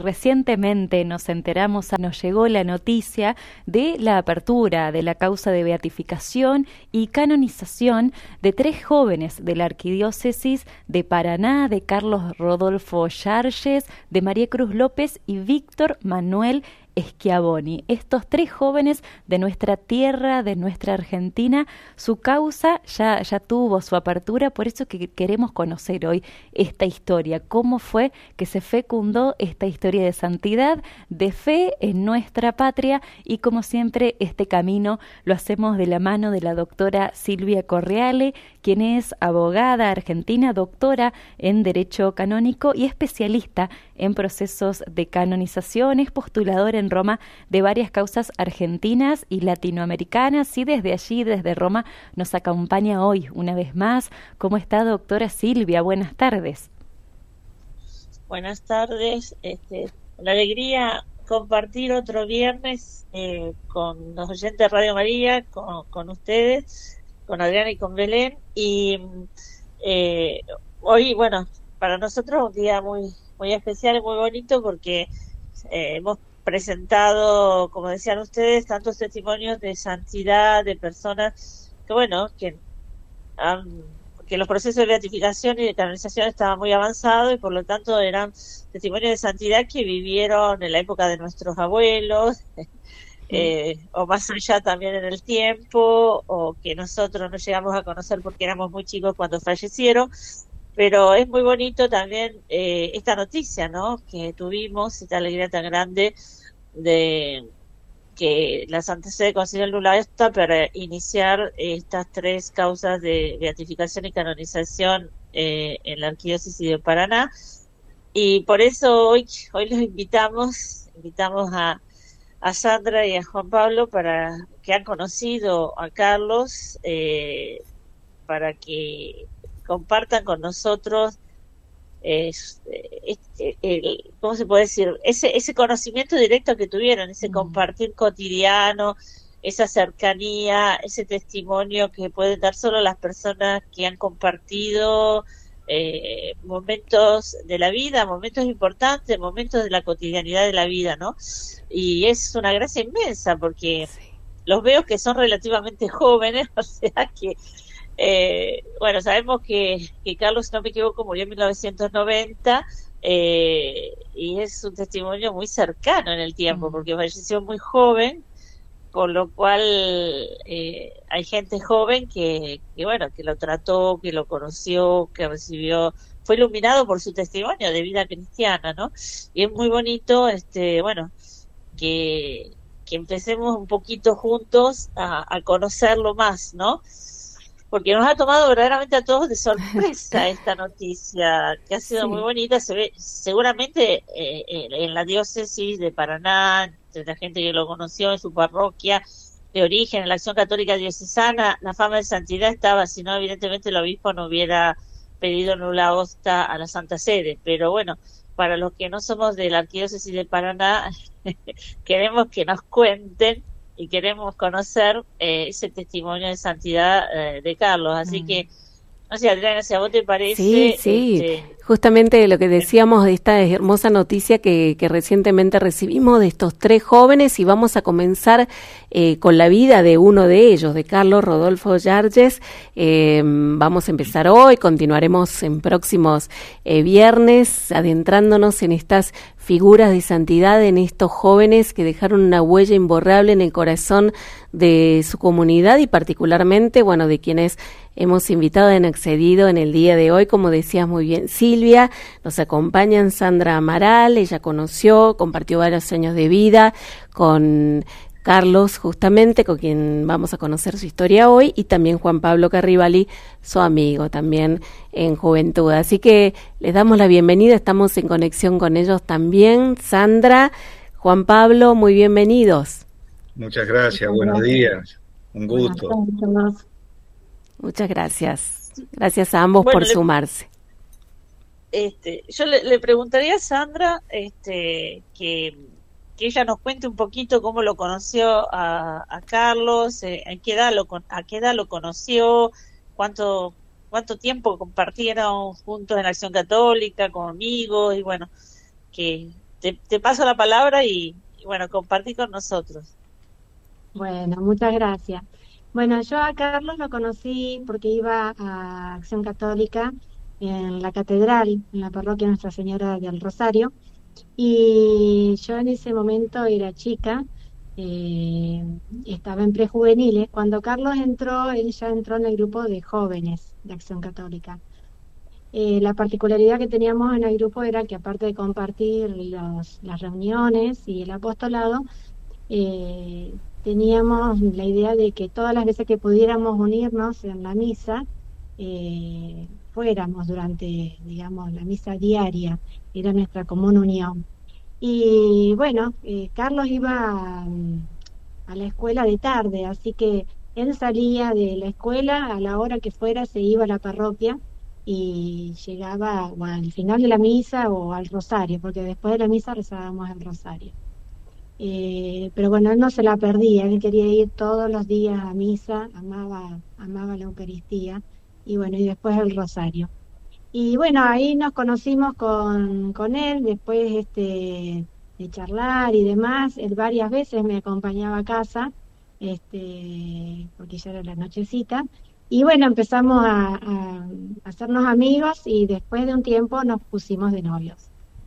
Recientemente nos enteramos, nos llegó la noticia de la apertura de la causa de beatificación y canonización de 3 jóvenes de la Arquidiócesis de Paraná, de Carlos Rodolfo Yarges, de María Cruz López y Víctor Manuel Schiavoni. Estos 3 jóvenes de nuestra tierra, de nuestra Argentina, su causa ya tuvo su apertura, por eso que queremos conocer hoy esta historia, cómo fue que se fecundó esta historia de santidad, de fe en nuestra patria, y como siempre este camino lo hacemos de la mano de la doctora Silvia Correale, quien es abogada argentina, doctora en Derecho Canónico y especialista en procesos de canonización, es postuladora en Roma de varias causas argentinas y latinoamericanas, y desde allí, desde Roma, nos acompaña hoy una vez más. ¿Cómo está, doctora Silvia? Buenas tardes. Buenas tardes, la alegría compartir otro viernes con los oyentes de Radio María, con ustedes, con Adriana y con Belén, y hoy, bueno, para nosotros un día muy especial y muy bonito porque hemos presentado, como decían ustedes, tantos testimonios de santidad de personas que, bueno, que los procesos de beatificación y de canonización estaban muy avanzados y por lo tanto eran testimonios de santidad que vivieron en la época de nuestros abuelos, o más allá también en el tiempo, o que nosotros no llegamos a conocer porque éramos muy chicos cuando fallecieron. Pero es muy bonito también esta noticia, ¿no?, que tuvimos, esta alegría tan grande de que la Santa Sede considera el nula esta para iniciar estas 3 causas de beatificación y canonización en la Arquidiócesis de Paraná. Y por eso hoy los invitamos a Sandra y a Juan Pablo, para que han conocido a Carlos, para que compartan con nosotros ¿cómo se puede decir? Ese conocimiento directo que tuvieron, ese compartir cotidiano, esa cercanía, ese testimonio que pueden dar solo las personas que han compartido momentos de la vida, momentos importantes, momentos de la cotidianidad de la vida, ¿no? Y es una gracia inmensa porque los veo que son relativamente jóvenes, o sea que bueno, sabemos que Carlos, si no me equivoco, murió en 1990, y es un testimonio muy cercano en el tiempo, porque falleció muy joven, con lo cual hay gente joven que bueno, que lo trató, que lo conoció, que recibió, fue iluminado por su testimonio de vida cristiana, ¿no? Y es muy bonito, bueno, que empecemos un poquito juntos a conocerlo más, ¿no? Porque nos ha tomado verdaderamente a todos de sorpresa esta noticia, que ha sido muy bonita. Se ve seguramente en la diócesis de Paraná, entre la gente que lo conoció en su parroquia de origen, en la Acción Católica Diocesana, la fama de santidad estaba, si no, evidentemente el obispo no hubiera pedido nula osta a la Santa Sede. Pero bueno, para los que no somos de la Arquidiócesis de Paraná, queremos que nos cuenten y queremos conocer ese testimonio de santidad de Carlos. Así que, no sé, Adriana, si a vos te parece... Sí. Justamente lo que decíamos de esta hermosa noticia que recientemente recibimos de estos 3 jóvenes, y vamos a comenzar con la vida de uno de ellos, de Carlos Rodolfo Yarges. Vamos a empezar hoy, continuaremos en próximos viernes, adentrándonos en estas figuras de santidad, en estos jóvenes que dejaron una huella imborrable en el corazón de su comunidad y particularmente, bueno, de quienes hemos invitado y han accedido en el día de hoy. Como decías muy bien, Silvia, nos acompañan Sandra Amaral, ella compartió varios años de vida con Carlos, justamente, con quien vamos a conocer su historia hoy, y también Juan Pablo Carribali, su amigo también en juventud. Así que les damos la bienvenida, estamos en conexión con ellos también. Sandra, Juan Pablo, muy bienvenidos. Muchas gracias, buenos días, un gusto. Muchas gracias. Gracias a ambos por sumarse. Yo le preguntaría a Sandra que ella nos cuente un poquito cómo lo conoció a Carlos, a qué edad lo conoció, cuánto tiempo compartieron juntos en la Acción Católica, como amigos, y bueno, que te paso la palabra y bueno, compartí con nosotros. Bueno, muchas gracias. Bueno, yo a Carlos lo conocí porque iba a Acción Católica en la catedral, en la parroquia Nuestra Señora del Rosario, y yo en ese momento era chica, eh, estaba en prejuveniles. Cuando Carlos entró, él ya entró en el grupo de jóvenes de Acción Católica. La particularidad que teníamos en el grupo era que, aparte de compartir las reuniones y el apostolado, teníamos la idea de que todas las veces que pudiéramos unirnos en la misa, fuéramos durante, digamos, la misa diaria, era nuestra común unión. Y bueno, Carlos iba a la escuela de tarde, así que él salía de la escuela a la hora que fuera, se iba a la parroquia y llegaba o al final de la misa o al rosario, porque después de la misa rezábamos el rosario. Pero bueno, él no se la perdía, él quería ir todos los días a misa, amaba la Eucaristía, y bueno, y después el rosario. Y bueno, ahí nos conocimos con él, después de charlar y demás. Él varias veces me acompañaba a casa, porque ya era la nochecita. Y bueno, empezamos a hacernos amigos y después de un tiempo nos pusimos de novios.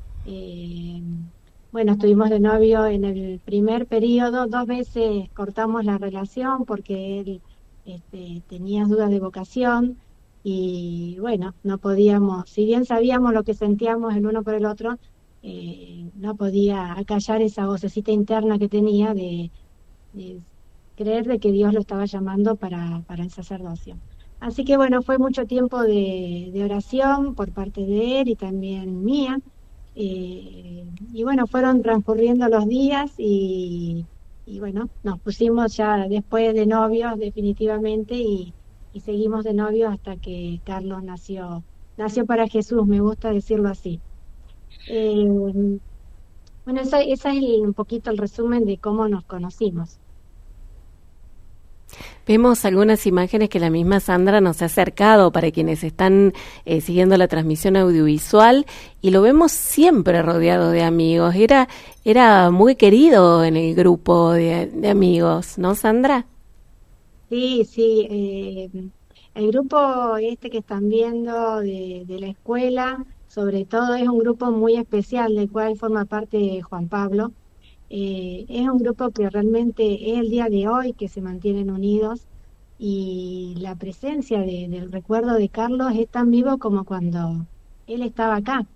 Bueno, estuvimos de novio en el primer periodo, 2 veces cortamos la relación porque él tenía dudas de vocación y bueno, no podíamos, si bien sabíamos lo que sentíamos el uno por el otro, no podía acallar esa vocecita interna que tenía de creer de que Dios lo estaba llamando para el sacerdocio. Así que bueno, fue mucho tiempo de oración por parte de él y también mía. Y bueno, fueron transcurriendo los días y bueno, nos pusimos ya después de novios definitivamente y seguimos de novios hasta que Carlos nació para Jesús, me gusta decirlo así. Bueno, esa es un poquito el resumen de cómo nos conocimos. Vemos algunas imágenes que la misma Sandra nos ha acercado para quienes están siguiendo la transmisión audiovisual y lo vemos siempre rodeado de amigos. Era muy querido en el grupo de amigos, ¿no, Sandra? Sí, el grupo que están viendo de la escuela, sobre todo es un grupo muy especial del cual forma parte Juan Pablo. Es un grupo que realmente es el día de hoy que se mantienen unidos y la presencia del recuerdo de Carlos es tan vivo como cuando él estaba acá.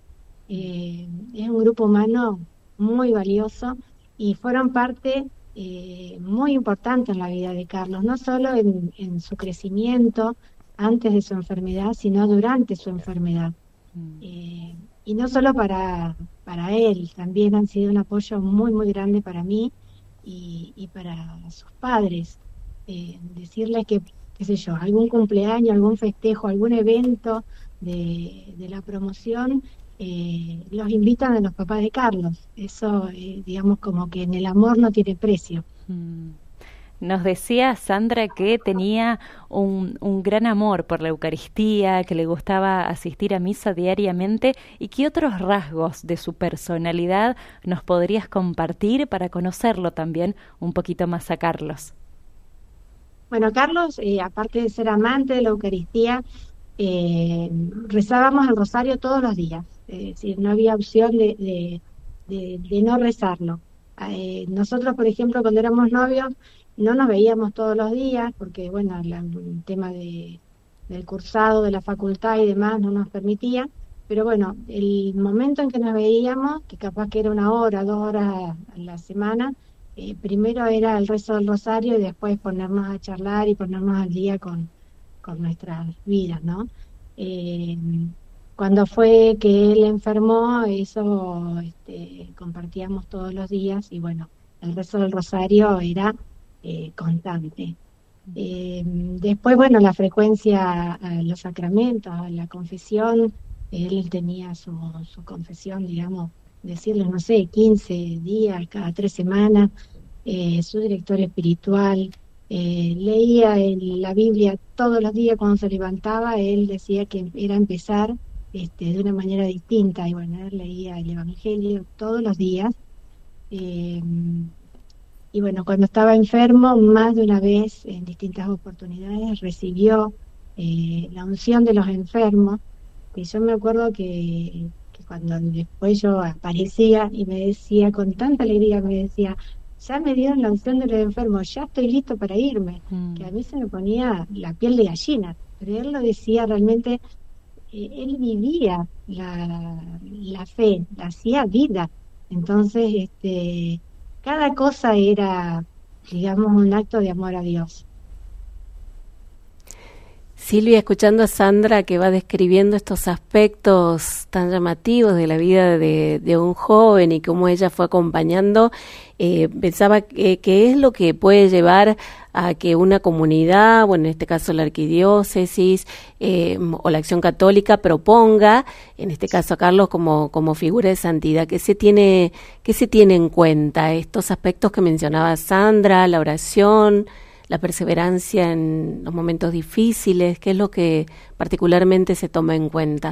Es un grupo humano muy valioso y fueron parte muy importante en la vida de Carlos, no solo en su crecimiento antes de su enfermedad, sino durante su enfermedad. Y no solo para él, también han sido un apoyo muy, muy grande para mí y para sus padres. Decirles que, qué sé yo, algún cumpleaños, algún festejo, algún evento de la promoción, los invitan a los papás de Carlos. Eso, digamos, como que en el amor no tiene precio. Nos decía Sandra que tenía un gran amor por la Eucaristía, que le gustaba asistir a misa diariamente. ¿Y qué otros rasgos de su personalidad nos podrías compartir para conocerlo también un poquito más a Carlos? Bueno, Carlos, aparte de ser amante de la Eucaristía, rezábamos el rosario todos los días. Es decir, no había opción de no rezarlo. Nosotros, por ejemplo, cuando éramos novios, no nos veíamos todos los días porque, bueno, el tema del cursado, de la facultad y demás no nos permitía, pero bueno, el momento en que nos veíamos, que capaz que era 1 hora, 2 horas a la semana, primero era el rezo del rosario y después ponernos a charlar y ponernos al día con nuestras vidas, ¿no? Cuando fue que él enfermó, eso compartíamos todos los días y bueno, el rezo del rosario era constante. Después, bueno, la frecuencia a los sacramentos, a la confesión, él tenía su confesión, digamos, decirles, no sé, 15 días, cada 3 semanas, su director espiritual, leía la Biblia todos los días cuando se levantaba, él decía que era empezar de una manera distinta. Y bueno, él leía el Evangelio todos los días. eh, y bueno, cuando estaba enfermo, más de una vez, en distintas oportunidades, recibió la unción de los enfermos. Y yo me acuerdo que cuando después yo aparecía y me decía con tanta alegría, me decía, ya me dieron la unción de los enfermos, ya estoy listo para irme, que a mí se me ponía la piel de gallina, pero él lo decía realmente, él vivía la fe, la hacía vida. Entonces, cada cosa era, digamos, un acto de amor a Dios. Silvia, escuchando a Sandra que va describiendo estos aspectos tan llamativos de la vida de un joven y cómo ella fue acompañando, pensaba que es lo que puede llevar a que una comunidad, bueno, en este caso la arquidiócesis o la Acción Católica, proponga, en este caso a Carlos como figura de santidad. ¿Qué se tiene en cuenta? Estos aspectos que mencionaba Sandra, la oración, la perseverancia en los momentos difíciles, ¿qué es lo que particularmente se toma en cuenta?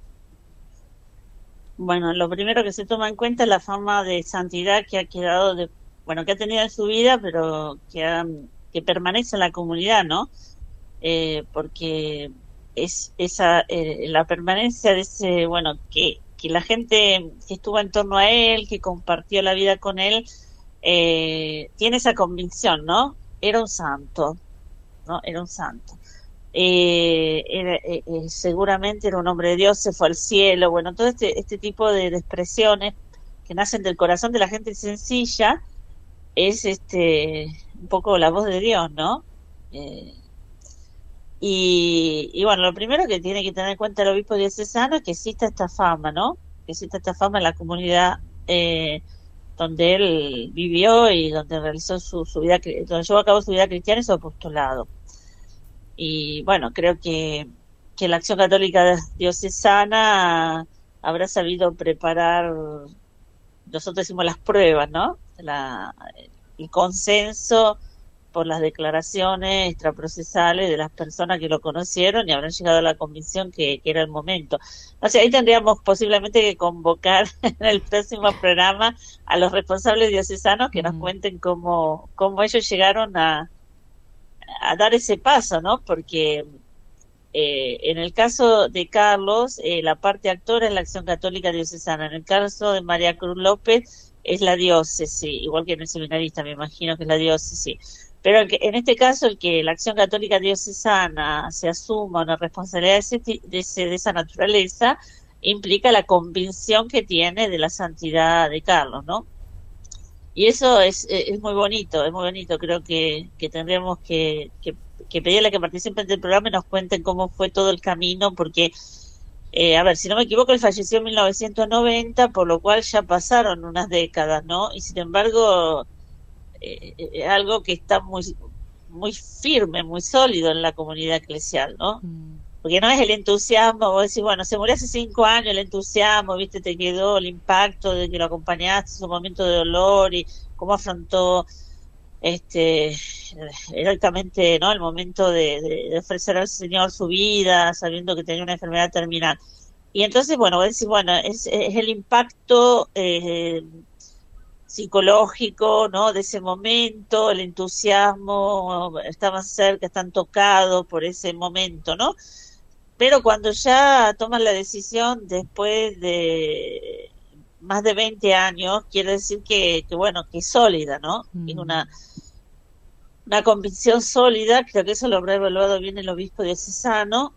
Bueno, lo primero que se toma en cuenta es la fama de santidad que ha quedado, que ha tenido en su vida, pero que permanece en la comunidad, ¿no? Porque es esa la permanencia de ese, que la gente que estuvo en torno a él, que compartió la vida con él, tiene esa convicción, ¿no? Era un santo, ¿no? Era un santo. Seguramente era un hombre de Dios, se fue al cielo. Bueno, todo este tipo de expresiones que nacen del corazón de la gente sencilla es un poco la voz de Dios, ¿no? Y bueno, lo primero que tiene que tener en cuenta el obispo diocesano es que exista esta fama, ¿no? Que exista esta fama en la comunidad donde él vivió y donde realizó su vida, donde llevó a cabo su vida cristiana y su apostolado. Y bueno, creo que la Acción Católica Diocesana habrá sabido preparar, nosotros decimos las pruebas, ¿no? El consenso por las declaraciones extraprocesales de las personas que lo conocieron y habrán llegado a la convicción que era el momento. O sea, ahí tendríamos posiblemente que convocar en el próximo programa a los responsables diocesanos que nos cuenten cómo ellos llegaron a dar ese paso, ¿no? Porque en el caso de Carlos, la parte actora es la Acción Católica Diocesana. En el caso de María Cruz López es la diócesis, igual que en el seminarista, me imagino que es la diócesis. Pero en este caso, el que la Acción Católica Diocesana se asuma una responsabilidad de esa naturaleza implica la convicción que tiene de la santidad de Carlos, ¿no? Y eso es muy bonito, Creo que tendríamos que pedirle que participen del programa y nos cuenten cómo fue todo el camino, porque, a ver, si no me equivoco, él falleció en 1990, por lo cual ya pasaron unas décadas, ¿no? Y sin embargo, algo que está muy, muy firme, muy sólido en la comunidad eclesial, ¿no? Porque no es el entusiasmo, vos decís, bueno, se murió hace 5 años, el entusiasmo, viste, te quedó el impacto de que lo acompañaste, su momento de dolor y cómo afrontó heroicamente, ¿no? El momento de ofrecer al Señor su vida, sabiendo que tenía una enfermedad terminal. Y entonces, bueno, vos decís, bueno, es el impacto psicológico, ¿no? De ese momento, el entusiasmo, estaban cerca, están tocados por ese momento, ¿no? Pero cuando ya toman la decisión después de más de 20 años, quiere decir que es sólida, ¿no? Es una convicción sólida, creo que eso lo habrá evaluado bien el obispo diocesano,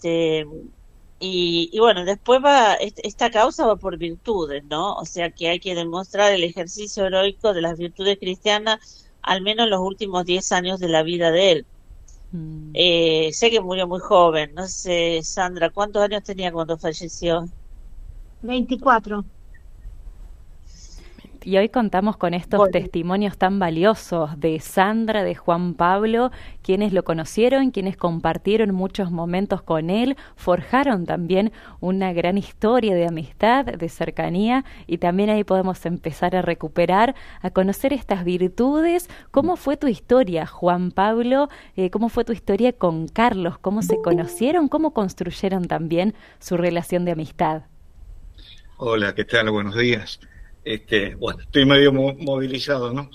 y bueno, después esta causa va por virtudes, ¿no? O sea que hay que demostrar el ejercicio heroico de las virtudes cristianas, al menos en los últimos 10 años de la vida de él. Sé que murió muy joven, no sé, Sandra, ¿cuántos años tenía cuando falleció? 24. Y hoy contamos con estos testimonios tan valiosos de Sandra, de Juan Pablo, quienes lo conocieron, quienes compartieron muchos momentos con él, forjaron también una gran historia de amistad, de cercanía, y también ahí podemos empezar a recuperar, a conocer estas virtudes. ¿Cómo fue tu historia, Juan Pablo? ¿Cómo fue tu historia con Carlos? ¿Cómo se conocieron? ¿Cómo construyeron también su relación de amistad? Hola, ¿qué tal? Buenos días. Bueno, estoy medio movilizado, ¿no?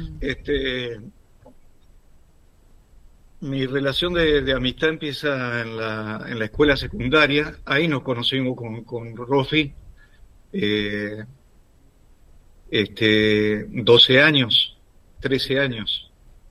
Mi relación de amistad empieza en la escuela secundaria. Ahí nos conocimos con Rofi. 12 años, 13 años.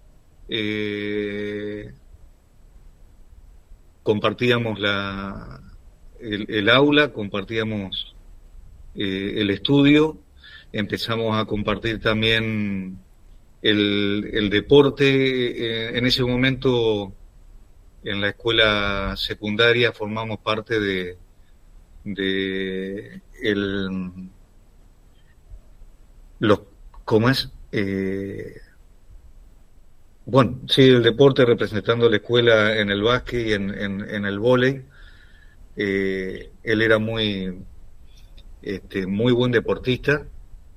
Compartíamos el aula, compartíamos el estudio, empezamos a compartir también el deporte. En ese momento, en la escuela secundaria, formamos parte ¿cómo es? Bueno, sí, el deporte, representando a la escuela en el básquet y en el vóley. Él era muy buen deportista.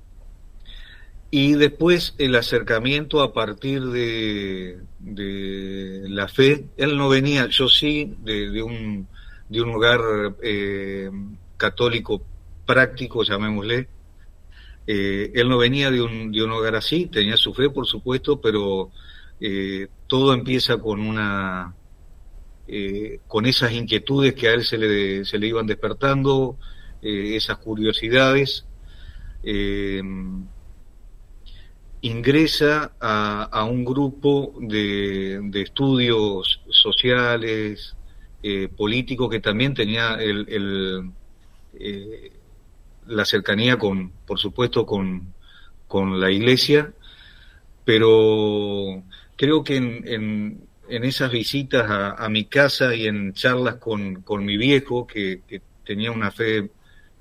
Y después el acercamiento a partir de la fe. Él no venía, yo sí, de un hogar católico práctico, llamémosle. Él no venía de un hogar así, tenía su fe, por supuesto, pero todo empieza con con esas inquietudes que a él se le iban despertando, esas curiosidades. Ingresa a un grupo de estudios sociales, políticos, que también tenía la cercanía por supuesto, con la iglesia, pero creo que en esas visitas a mi casa y en charlas con mi viejo, que tenía una fe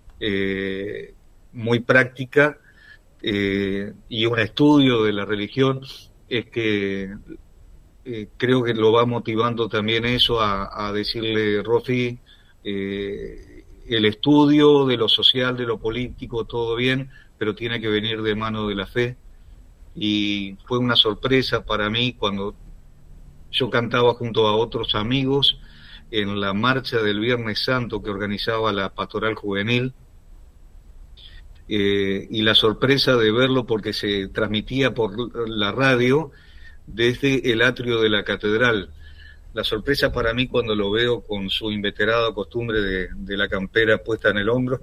muy práctica, y un estudio de la religión, es que creo que lo va motivando también eso a decirle: Rofi, el estudio de lo social, de lo político, todo bien, pero tiene que venir de mano de la fe. Y fue una sorpresa para mí cuando yo cantaba junto a otros amigos en la marcha del Viernes Santo que organizaba la Pastoral Juvenil, y la sorpresa de verlo porque se transmitía por la radio desde el atrio de la catedral. La sorpresa para mí cuando lo veo con su inveterada costumbre de la campera puesta en el hombro.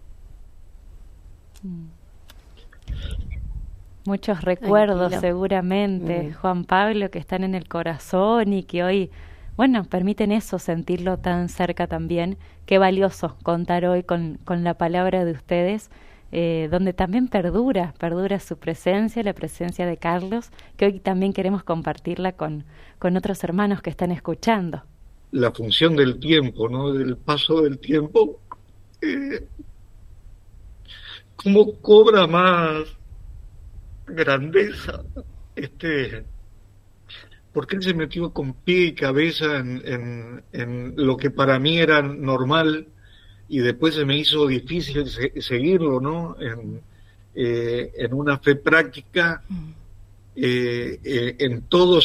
Muchos recuerdos seguramente, Juan Pablo, que están en el corazón y que hoy, bueno, permiten eso, sentirlo tan cerca también. Qué valioso contar hoy con la palabra de ustedes, donde también perdura su presencia, la presencia de Carlos, que hoy también queremos compartirla con otros hermanos que están escuchando. La función del tiempo, ¿no? Del paso del tiempo, cómo cobra más grandeza, porque él se metió con pie y cabeza en lo que para mí era normal, y después se me hizo difícil seguirlo, ¿no? En una fe práctica, en todo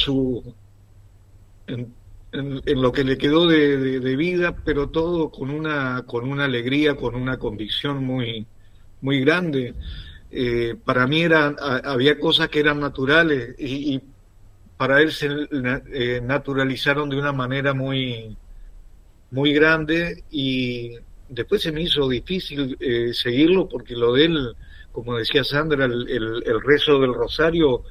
en lo que le quedó de vida, pero todo con una alegría, con una convicción muy, muy grande. Para mí había cosas que eran naturales y para él se naturalizaron de una manera muy, muy grande, y después se me hizo difícil seguirlo, porque lo de él, como decía Sandra, el rezo del rosario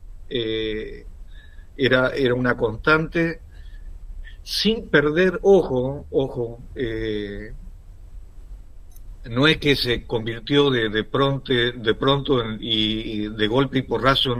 era una constante, sin perder ojo, no es que se convirtió de pronto y de golpe y porrazo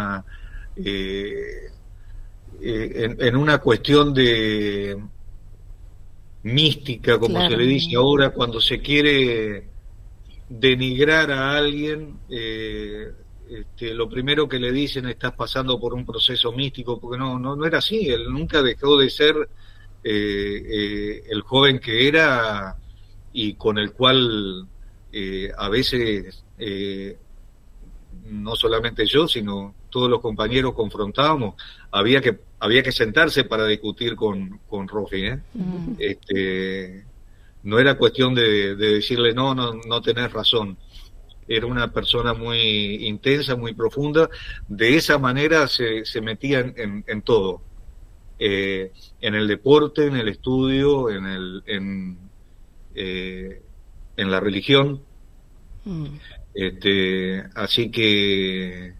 en una cuestión de mística, como se le dice ahora, cuando se quiere denigrar a alguien, lo primero que le dicen, estás pasando por un proceso místico, porque no era así. Él nunca dejó de ser el joven que era y con el cual a veces no solamente yo, sino todos los compañeros confrontábamos. Había que sentarse para discutir con Rofi, no era cuestión de decirle no tenés razón. Era una persona muy intensa, muy profunda. De esa manera se metía en todo, en el deporte, en el estudio, en la religión. Así que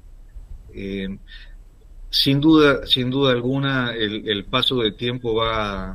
sin duda alguna el paso del tiempo va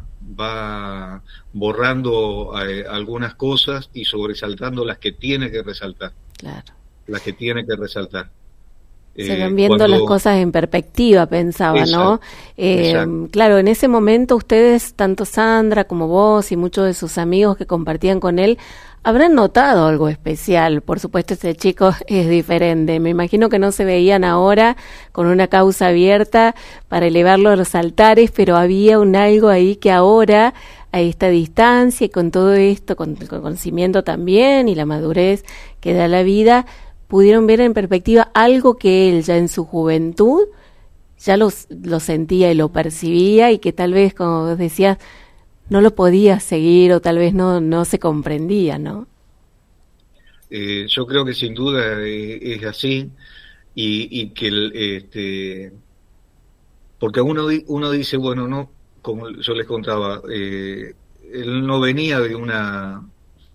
borrando algunas cosas y sobresaltando las que tiene que resaltar. Claro. Las que tiene que resaltar. Se van viendo las cosas en perspectiva, pensaba, ¿no? Claro, en ese momento ustedes, tanto Sandra como vos y muchos de sus amigos que compartían con él, habrán notado algo especial. Por supuesto, este chico es diferente. Me imagino que no se veían ahora con una causa abierta para elevarlo a los altares, pero había un algo ahí que ahora, a esta distancia y con todo esto, con el conocimiento también y la madurez que da la vida, pudieron ver en perspectiva algo que él ya en su juventud ya lo sentía y lo percibía, y que tal vez, como vos decías, no lo podía seguir o tal vez no se comprendía, ¿no? Yo creo que sin duda es así, y que porque uno dice, bueno, no, como yo les contaba, él no venía de una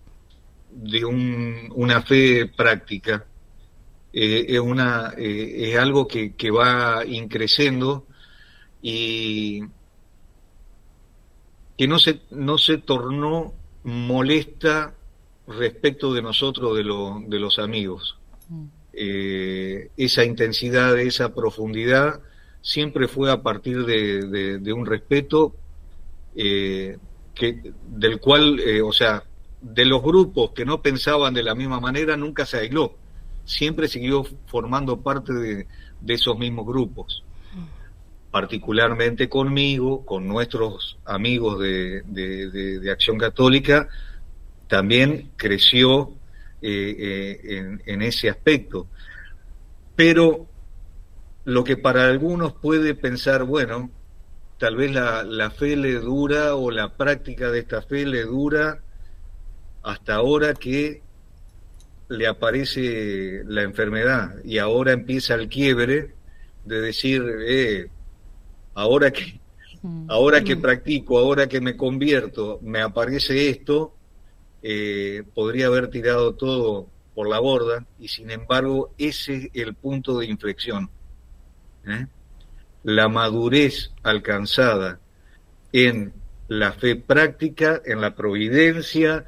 fe práctica. Es algo que va increciendo y que no se tornó molesta respecto de nosotros, de los amigos. Esa intensidad, esa profundidad siempre fue a partir de un respeto del cual, de los grupos que no pensaban de la misma manera, nunca se aisló. Siempre siguió formando parte de esos mismos grupos, particularmente conmigo, con nuestros amigos de Acción Católica. También creció en ese aspecto. Pero lo que para algunos puede pensar, bueno, tal vez la fe le dura, o la práctica de esta fe le dura hasta ahora que le aparece la enfermedad, y ahora empieza el quiebre de decir, ahora que practico, ahora que me convierto, me aparece esto, podría haber tirado todo por la borda, y sin embargo ese es el punto de inflexión. La madurez alcanzada en la fe práctica, en la providencia,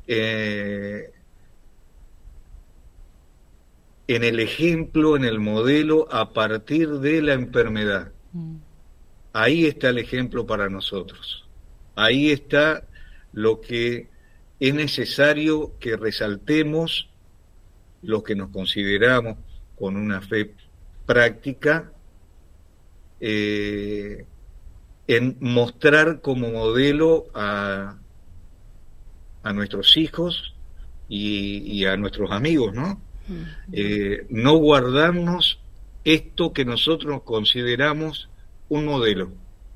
en el ejemplo, en el modelo, a partir de la enfermedad. Ahí está el ejemplo para nosotros. Ahí está lo que es necesario que resaltemos los que nos consideramos con una fe práctica, en mostrar como modelo a nuestros hijos y a nuestros amigos, ¿no? No guardarnos esto que nosotros consideramos un modelo.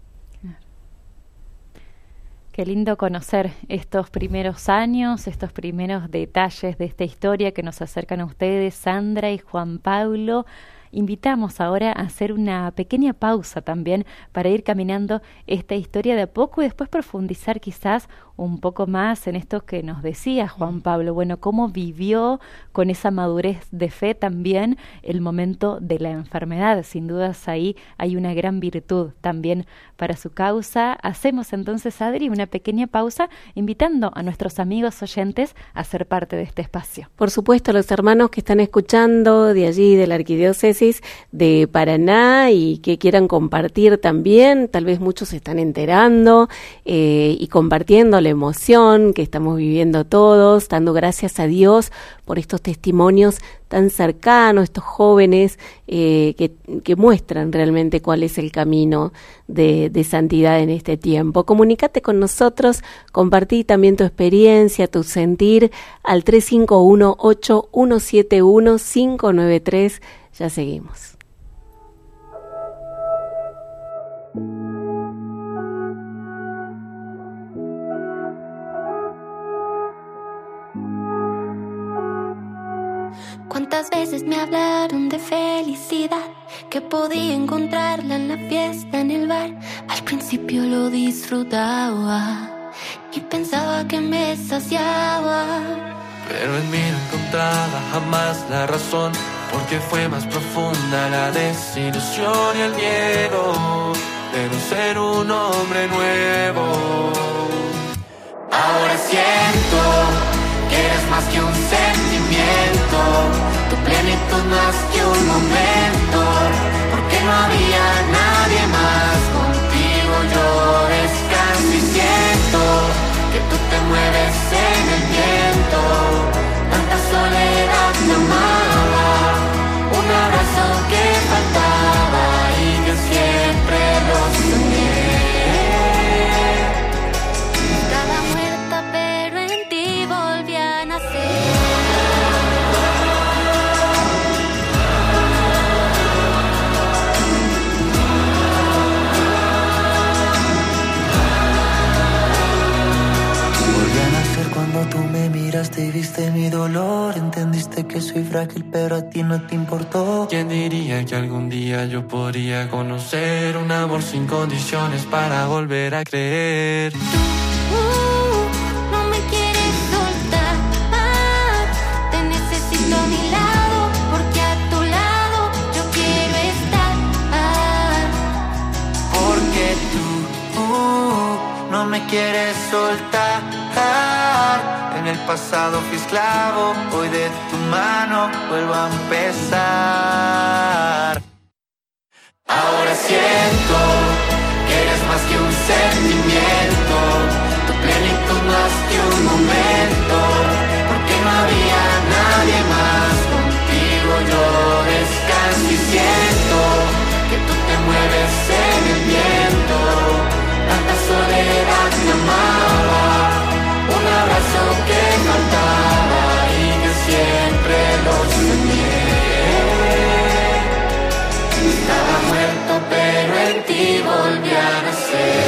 Qué lindo conocer estos primeros años, estos primeros detalles de esta historia que nos acercan a ustedes, Sandra y Juan Pablo. Invitamos ahora a hacer una pequeña pausa también para ir caminando esta historia de a poco y después profundizar quizás un poco más en esto que nos decía Juan Pablo. Bueno, cómo vivió con esa madurez de fe también el momento de la enfermedad. Sin dudas ahí hay una gran virtud también para su causa. Hacemos entonces, Adri, una pequeña pausa, invitando a nuestros amigos oyentes a ser parte de este espacio. Por supuesto, los hermanos que están escuchando de allí, de la Arquidiócesis de Paraná, y que quieran compartir también, tal vez muchos se están enterando y compartiendo la emoción que estamos viviendo todos, dando gracias a Dios por estos testimonios tan cercanos, estos jóvenes que muestran realmente cuál es el camino de santidad en este tiempo. Comunícate con nosotros, compartí también tu experiencia, tu sentir al 351-8171-593. Ya seguimos. Cuántas veces me hablaron de felicidad, que podía encontrarla en la fiesta, en el bar. Al principio lo disfrutaba y pensaba que me saciaba, pero en mí no encontraba jamás la razón, porque fue más profunda la desilusión y el miedo de no ser un hombre nuevo. Ahora siento que eres más que un sentimiento, tu plenitud más que un momento, porque no había nadie más. Contigo yo descanso y siento que tú te mueves en el viento. Tanta soledad me amaba, un abrazo que faltaba y que siempre lo soñé. Estaba muerta pero en ti volví a nacer. Cuando tú me miraste y viste mi dolor, entendiste que soy frágil pero a ti no te importó. ¿Quién diría que algún día yo podría conocer un amor sin condiciones para volver a creer? No me quieres soltar, te necesito a mi lado, porque a tu lado yo quiero estar. Porque tú no me quieres soltar. En el pasado fui esclavo, hoy de tu mano vuelvo a empezar. Ahora siento que eres más que un sentimiento, tu plenitud más que un momento, porque no había nadie más. Contigo yo descanso y siento que tú te mueves en el viento. Tanta soledad me amaba, un abrazo que faltaba y que siempre lo soñé. Estaba muerto pero en ti volví a nacer.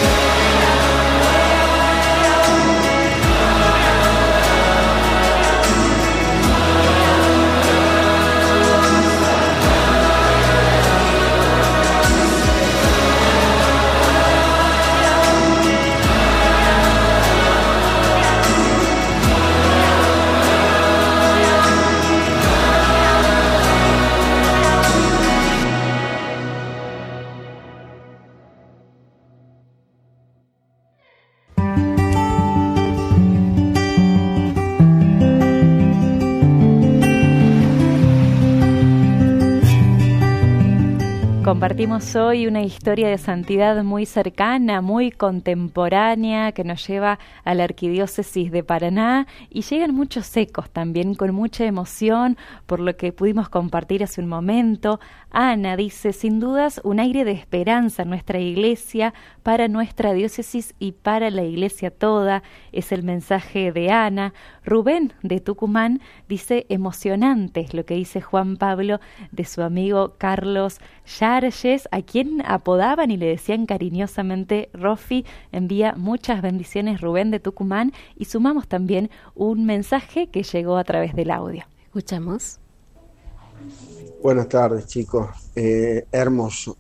Compartimos hoy una historia de santidad muy cercana, muy contemporánea, que nos lleva a la Arquidiócesis de Paraná, y llegan muchos ecos también con mucha emoción por lo que pudimos compartir hace un momento. Ana dice, sin dudas, un aire de esperanza en nuestra iglesia, para nuestra diócesis y para la iglesia toda, es el mensaje de Ana. Rubén, de Tucumán, dice, emocionante es lo que dice Juan Pablo de su amigo Carlos Yarges, a quien apodaban y le decían cariñosamente Rofi. Envía muchas bendiciones Rubén de Tucumán, y sumamos también un mensaje que llegó a través del audio. Escuchamos. Buenas tardes, chicos. Hermoso.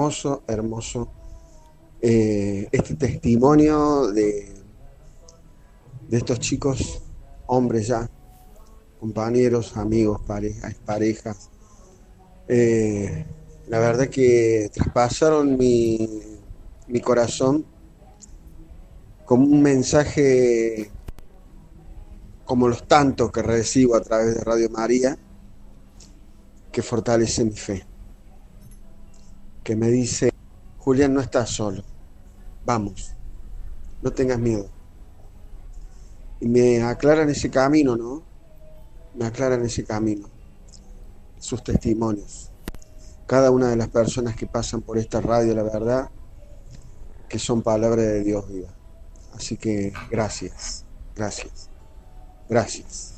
Este testimonio de estos chicos, hombres ya, compañeros, amigos, parejas. La verdad que traspasaron mi corazón como un mensaje, como los tantos que recibo a través de Radio María, que fortalece mi fe, que me dice, Julián, no estás solo, vamos, no tengas miedo, y me aclaran ese camino, ¿no? Me aclaran ese camino, sus testimonios. Cada una de las personas que pasan por esta radio, la verdad, que son palabras de Dios viva. Así que gracias, gracias, gracias.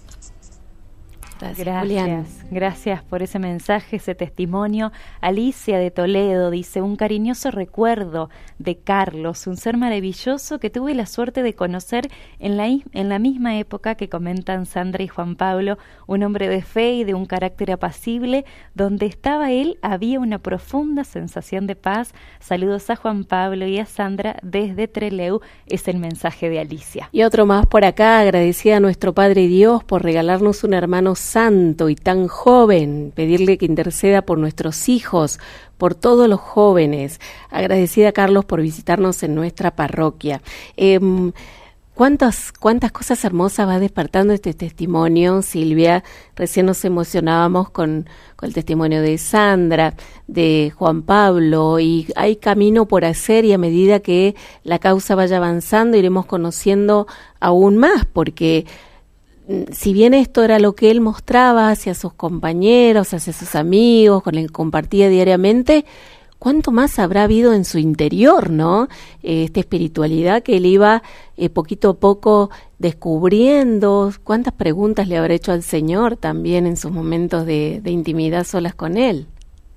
Gracias por ese mensaje, ese testimonio. Alicia de Toledo dice: un cariñoso recuerdo de Carlos, un ser maravilloso que tuve la suerte de conocer en la misma época que comentan Sandra y Juan Pablo, un hombre de fe y de un carácter apacible. Donde estaba él había una profunda sensación de paz. Saludos a Juan Pablo y a Sandra desde Trelew, es el mensaje de Alicia. Y otro más por acá, agradecida a nuestro Padre Dios por regalarnos un hermano santo y tan joven, pedirle que interceda por nuestros hijos, por todos los jóvenes. Agradecida a Carlos por visitarnos en nuestra parroquia. ¿Cuántas cosas hermosas va despertando este testimonio, Silvia? Recién nos emocionábamos con el testimonio de Sandra, de Juan Pablo, y hay camino por hacer, y a medida que la causa vaya avanzando iremos conociendo aún más, porque si bien esto era lo que él mostraba hacia sus compañeros, hacia sus amigos, con el que compartía diariamente, ¿cuánto más habrá habido en su interior, no? Esta espiritualidad que él iba poquito a poco descubriendo. ¿Cuántas preguntas le habrá hecho al Señor también en sus momentos de intimidad solas con él?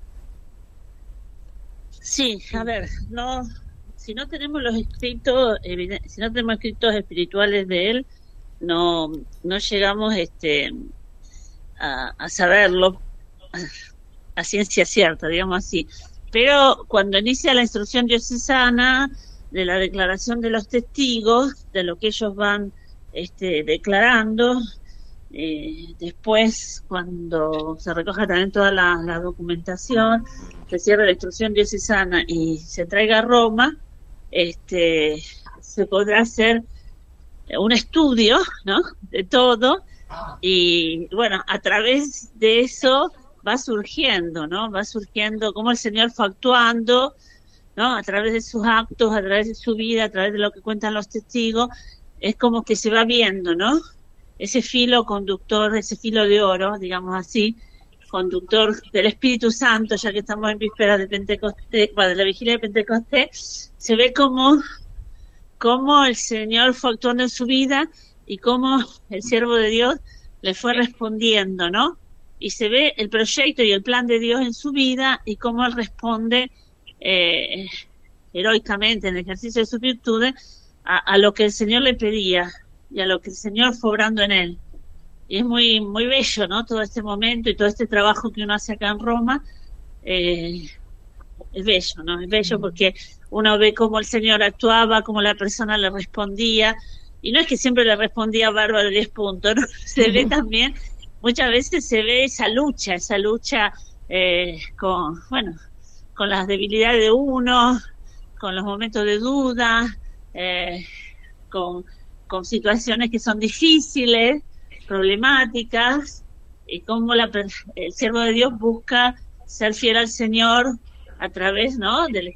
Sí, a ver, si no tenemos los escritos, si no tenemos escritos espirituales de él, no llegamos a saberlo a ciencia cierta, digamos así. Pero cuando inicia la instrucción diocesana de la declaración de los testigos, de lo que ellos van declarando, después cuando se recoja también toda la documentación, se cierra la instrucción diocesana y se traiga a Roma, se podrá hacer un estudio, ¿no?, de todo, y bueno, a través de eso va surgiendo, ¿no? Va surgiendo cómo el Señor fue actuando, ¿no? A través de sus actos, a través de su vida, a través de lo que cuentan los testigos, es como que se va viendo, ¿no? Ese filo conductor, ese filo de oro, digamos así, conductor del Espíritu Santo, ya que estamos en vísperas de Pentecostés, de la vigilia de Pentecostés, se ve cómo el Señor fue actuando en su vida y cómo el siervo de Dios le fue respondiendo, ¿no? Y se ve el proyecto y el plan de Dios en su vida y cómo él responde heroicamente en el ejercicio de sus virtudes a lo que el Señor le pedía y a lo que el Señor fue obrando en él. Y es muy, muy bello, ¿no? Todo este momento y todo este trabajo que uno hace acá en Roma, es bello, ¿no? Es bello porque uno ve cómo el Señor actuaba, cómo la persona le respondía, y no es que siempre le respondía bárbaro 10 puntos, ¿no? Se ve también, muchas veces se ve esa lucha con las debilidades de uno, con los momentos de duda, con situaciones que son difíciles, problemáticas, y cómo el siervo de Dios busca ser fiel al Señor a través, ¿no?, de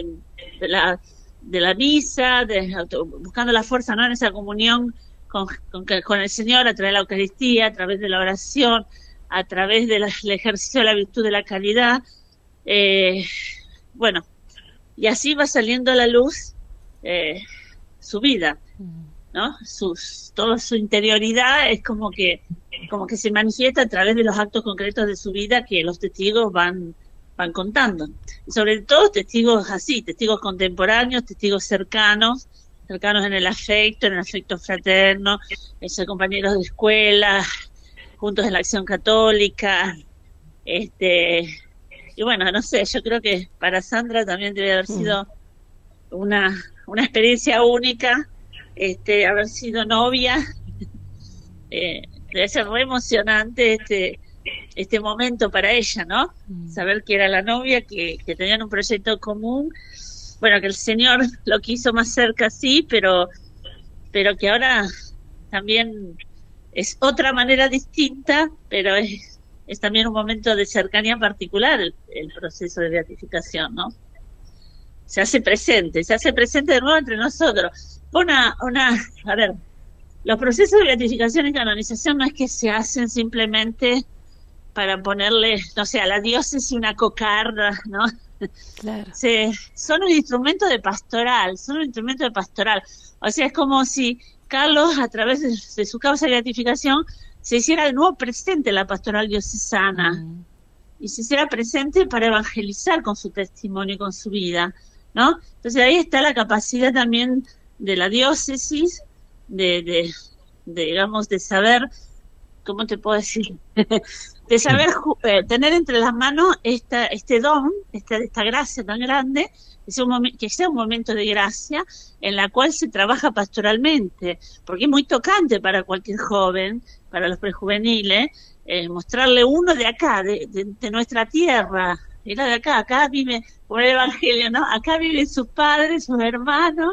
la misa, buscando la fuerza, ¿no?, en esa comunión con el Señor, a través de la Eucaristía, a través de la oración, a través del ejercicio de la virtud de la caridad. Bueno, y así va saliendo a la luz su vida, ¿no? Toda su interioridad es como que se manifiesta a través de los actos concretos de su vida que los testigos van contando. Y sobre todo testigos así, testigos contemporáneos, testigos cercanos en el afecto fraterno, ser compañeros de escuela, juntos en la acción católica, y bueno, no sé, yo creo que para Sandra también debe haber sido una experiencia única, haber sido novia, debe ser re emocionante este momento para ella, ¿no? Saber que era la novia, que tenían un proyecto común, bueno, que el Señor lo quiso más cerca, sí, pero que ahora también es otra manera distinta, pero es también un momento de cercanía particular el proceso de beatificación, ¿no? Se hace presente de nuevo entre nosotros. A ver, los procesos de beatificación y canonización no es que se hacen simplemente para ponerle, no sé, a la diócesis una cocarda, ¿no? Claro. Son un instrumento de pastoral, O sea, es como si Carlos, a través de su causa de beatificación, se hiciera de nuevo presente en la pastoral diocesana. Y se hiciera presente para evangelizar con su testimonio y con su vida, ¿no? Entonces ahí está la capacidad también de la diócesis de digamos, de saber, ¿cómo te puedo decir? De saber tener entre las manos este don, esta gracia tan grande, que sea un momento de gracia en la cual se trabaja pastoralmente, porque es muy tocante para cualquier joven, para los prejuveniles, mostrarle uno de acá, de nuestra tierra, era de acá vive, por el Evangelio, ¿no? Acá viven sus padres, sus hermanos,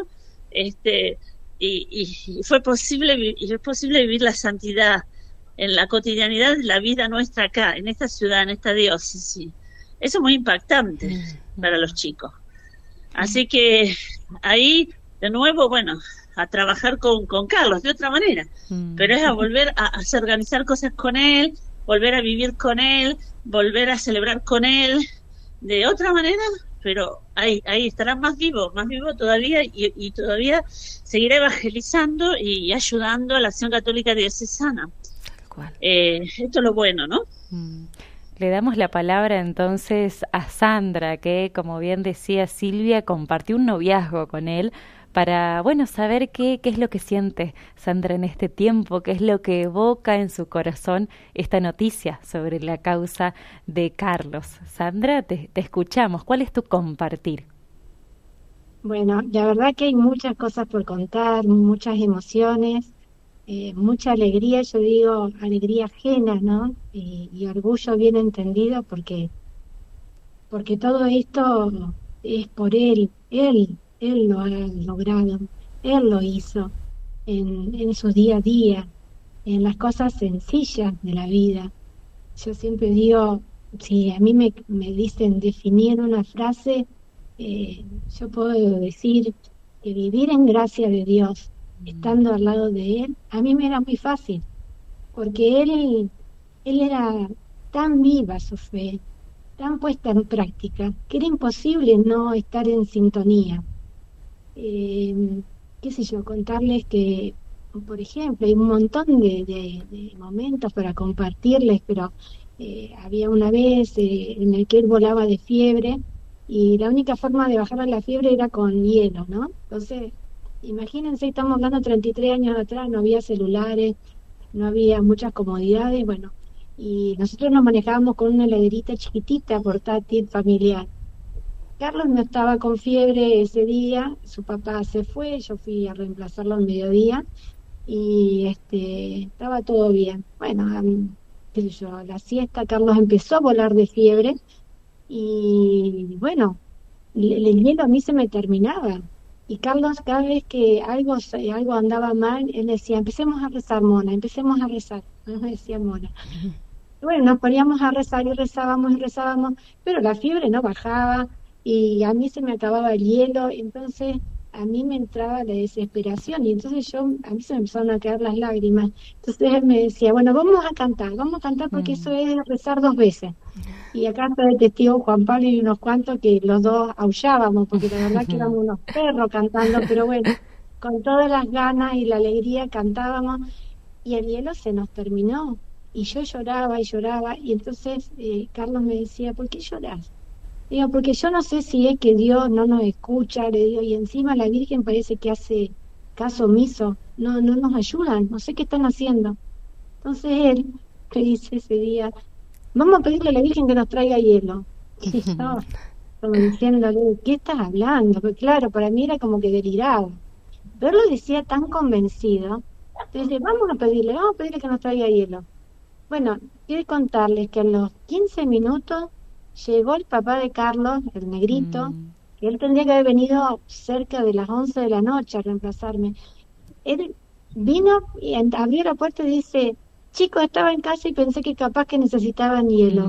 y fue posible vivir la santidad en la cotidianidad de la vida nuestra acá, en esta ciudad, en esta diócesis. Eso es muy impactante para los chicos. Así que ahí, de nuevo, bueno, a trabajar con Carlos de otra manera, pero es a volver a organizar cosas con él, volver a vivir con él, volver a celebrar con él de otra manera, pero ahí estará más vivo todavía, y todavía seguirá evangelizando y ayudando a la acción católica diocesana. Esto es lo bueno, ¿no? Le damos la palabra entonces a Sandra, que, como bien decía Silvia, compartió un noviazgo con él para, bueno, saber qué es lo que siente Sandra en este tiempo, qué es lo que evoca en su corazón esta noticia sobre la causa de Carlos. Sandra, te escuchamos. ¿Cuál es tu compartir? Bueno, la verdad que hay muchas cosas por contar, muchas emociones, mucha alegría, yo digo alegría ajena, ¿no? Y orgullo bien entendido, porque todo esto es por él lo ha logrado, él lo hizo en su día a día, en las cosas sencillas de la vida. Yo siempre digo, si a mí me dicen definir una frase, yo puedo decir que vivir en gracia de Dios, estando al lado de Él, a mí me era muy fácil, porque Él era tan viva su fe, tan puesta en práctica, que era imposible no estar en sintonía. Qué sé yo, contarles que, por ejemplo, hay un montón de momentos para compartirles, pero había una vez en el que él volaba de fiebre, y la única forma de bajar la fiebre era con hielo, ¿no? Entonces, imagínense, estamos hablando 33 años atrás, no había celulares, no había muchas comodidades, bueno, y nosotros nos manejábamos con una heladerita chiquitita, portátil, familiar. Carlos no estaba con fiebre ese día, su papá se fue, yo fui a reemplazarlo al mediodía, y estaba todo bien. Bueno, qué sé yo, a la siesta Carlos empezó a volar de fiebre, y bueno, el hielo a mí se me terminaba. Y Carlos, cada vez que algo andaba mal, él decía, empecemos a rezar, Mona, empecemos a rezar, nos decía Mona. Y bueno, nos poníamos a rezar y rezábamos, pero la fiebre no bajaba, y a mí se me acababa el hielo, entonces a mí me entraba la desesperación, y entonces a mí se me empezaron a caer las lágrimas. Entonces él me decía, bueno, vamos a cantar porque eso es rezar 2 veces. Y acá está el testigo Juan Pablo y unos cuantos que los dos aullábamos, porque la verdad que éramos unos perros cantando, pero bueno, con todas las ganas y la alegría cantábamos, y el hielo se nos terminó, y yo lloraba, y entonces Carlos me decía, ¿por qué llorás? Digo, porque yo no sé si es que Dios no nos escucha, le digo, y encima la Virgen parece que hace caso omiso, no nos ayudan, no sé qué están haciendo. Entonces él me dice ese día, vamos a pedirle a la Virgen que nos traiga hielo. Y yo, como diciéndole, ¿qué estás hablando? Porque claro, para mí era como que deliraba. Pero él lo decía tan convencido. Entonces, vamos a pedirle que nos traiga hielo. Bueno, quiero contarles que en los 15 minutos llegó el papá de Carlos, el negrito, que él tendría que haber venido cerca de las 11 de la noche a reemplazarme. Él vino y abrió la puerta y dice, chicos, estaba en casa y pensé que capaz que necesitaban hielo.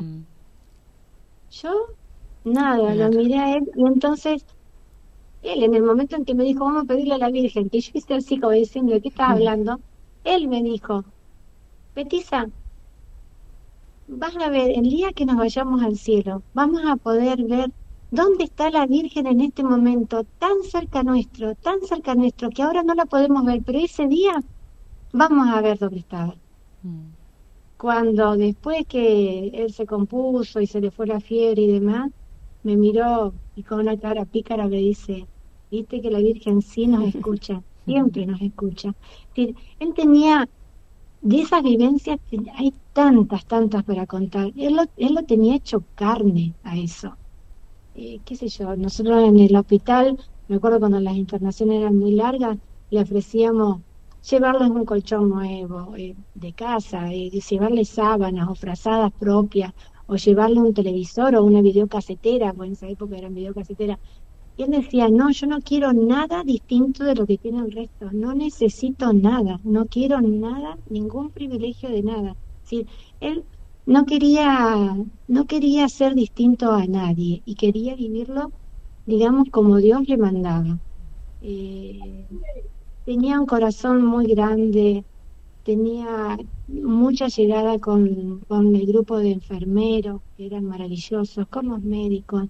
Yo, nada, lo miré a él, y entonces él, en el momento en que me dijo, vamos a pedirle a la Virgen, que yo hice así como diciendo, ¿de qué estás hablando? Él me dijo, Petisa, vas a ver, el día que nos vayamos al cielo, vamos a poder ver dónde está la Virgen en este momento, tan cerca nuestro, que ahora no la podemos ver, pero ese día vamos a ver dónde estaba. Cuando después que él se compuso y se le fue la fiebre y demás, me miró y con una cara pícara me dice, viste que la Virgen sí nos escucha, siempre nos escucha. Es decir, él tenía de esas vivencias, que hay tantas para contar. Él lo tenía hecho carne a eso. Qué sé yo, nosotros en el hospital, me acuerdo cuando las internaciones eran muy largas, le ofrecíamos llevarles un colchón nuevo de casa, llevarles sábanas o frazadas propias, o llevarle un televisor o una videocasetera, pues en esa época eran videocaseteras. Y él decía, no, yo no quiero nada distinto de lo que tiene el resto, no necesito nada, no quiero nada, ningún privilegio de nada. Es decir, él no quería ser distinto a nadie y quería vivirlo, digamos, como Dios le mandaba. Tenía un corazón muy grande, tenía mucha llegada con el grupo de enfermeros, que eran maravillosos, con los médicos.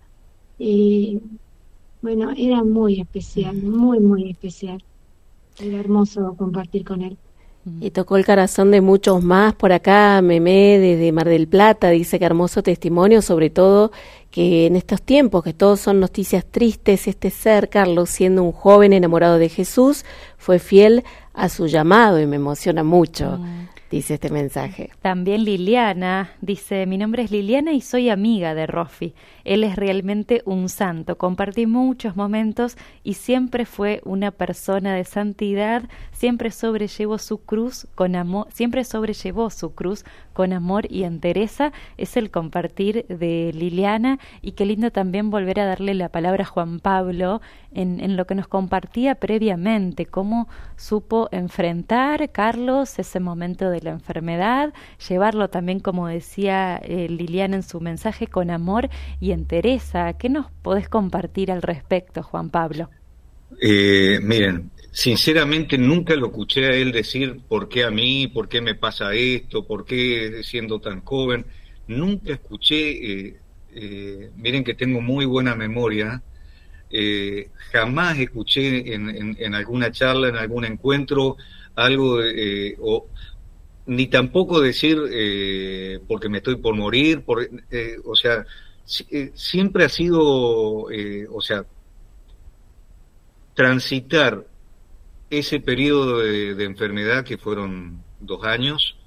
Bueno, era muy especial, muy especial. Era hermoso compartir con él. Y tocó el corazón de muchos más. Por acá, Memé, desde Mar del Plata, dice que hermoso testimonio, sobre todo que en estos tiempos, que todos son noticias tristes, este ser, Carlos, siendo un joven enamorado de Jesús, fue fiel a su llamado y me emociona mucho, dice este mensaje. También Liliana dice, mi nombre es Liliana y soy amiga de Rofi. Él es realmente un santo. Compartí muchos momentos y siempre fue una persona de santidad. Siempre sobrellevó su cruz con amor y entereza. Es el compartir de Liliana, y qué lindo también volver a darle la palabra a Juan Pablo en lo que nos compartía previamente, cómo supo enfrentar Carlos ese momento de la enfermedad, llevarlo también, como decía Liliana en su mensaje, con amor y entereza. ¿Qué nos podés compartir al respecto, Juan Pablo? Miren, sinceramente nunca lo escuché a él decir por qué a mí, por qué me pasa esto, por qué siendo tan joven. Nunca escuché, miren que tengo muy buena memoria, jamás escuché en alguna charla, en algún encuentro, algo, ni tampoco decir porque me estoy por morir, o sea, siempre ha sido, o sea, transitar ese periodo de enfermedad que fueron 2 años,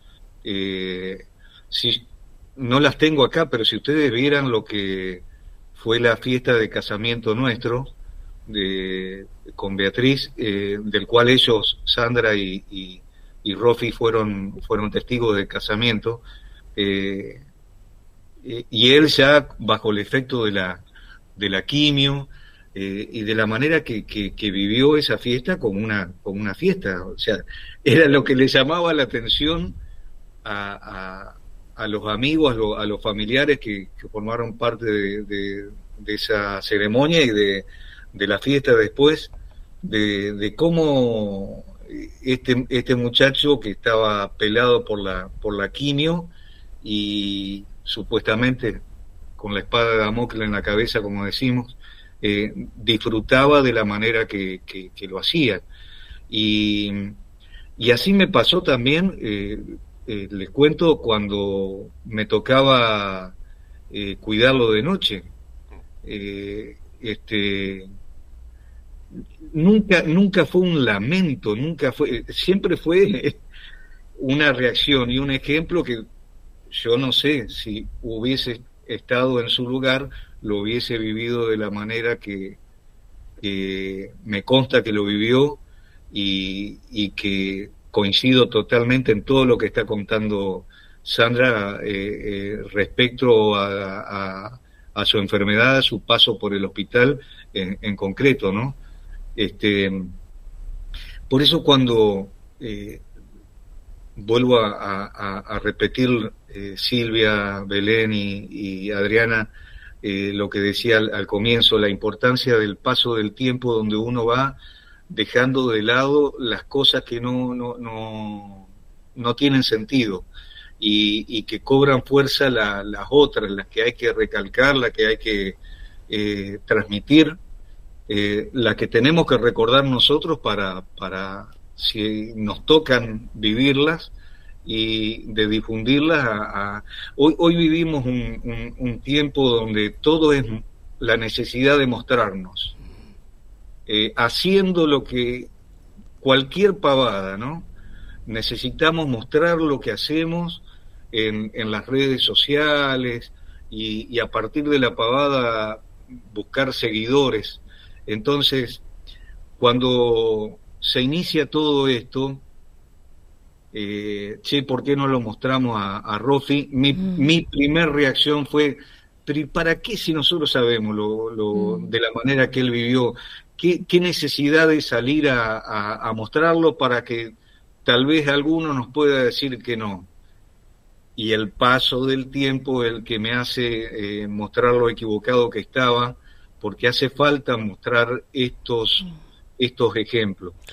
si no las tengo acá, pero si ustedes vieran lo que fue la fiesta de casamiento nuestro con Beatriz, del cual ellos, Sandra y Rofi, fueron testigos del casamiento, y él ya bajo el efecto de la quimio, y de la manera que vivió esa fiesta como una fiesta, o sea, era lo que le llamaba la atención a los amigos, a los familiares que formaron parte de esa ceremonia y de la fiesta después, de cómo este muchacho que estaba pelado por la quimio y supuestamente con la espada de Damocles en la cabeza, como decimos, disfrutaba de la manera que lo hacía. Y así me pasó también, les cuento, cuando me tocaba cuidarlo de noche. Nunca fue un lamento, siempre fue una reacción y un ejemplo que yo no sé si hubiese estado en su lugar, lo hubiese vivido de la manera que me consta que lo vivió, y que coincido totalmente en todo lo que está contando Sandra respecto a su enfermedad, a su paso por el hospital en concreto, ¿no? Por eso cuando vuelvo a repetir, Silvia, Belén y Adriana, lo que decía al comienzo, la importancia del paso del tiempo, donde uno va dejando de lado las cosas que no tienen sentido y que cobran fuerza las otras, las que hay que recalcar, las que hay que transmitir, las que tenemos que recordar nosotros para si nos tocan vivirlas y de difundirlas. Hoy vivimos un tiempo donde todo es la necesidad de mostrarnos, haciendo lo que cualquier pavada, ¿no? Necesitamos mostrar lo que hacemos en las redes sociales y a partir de la pavada buscar seguidores. Entonces, cuando se inicia todo esto, ¿por qué no lo mostramos a Rofi? Mi primer reacción fue, ¿para qué si nosotros sabemos de la manera que él vivió? ¿Qué necesidad de salir a mostrarlo para que tal vez alguno nos pueda decir que no? Y el paso del tiempo es el que me hace mostrar lo equivocado que estaba, porque hace falta mostrar estos ejemplos.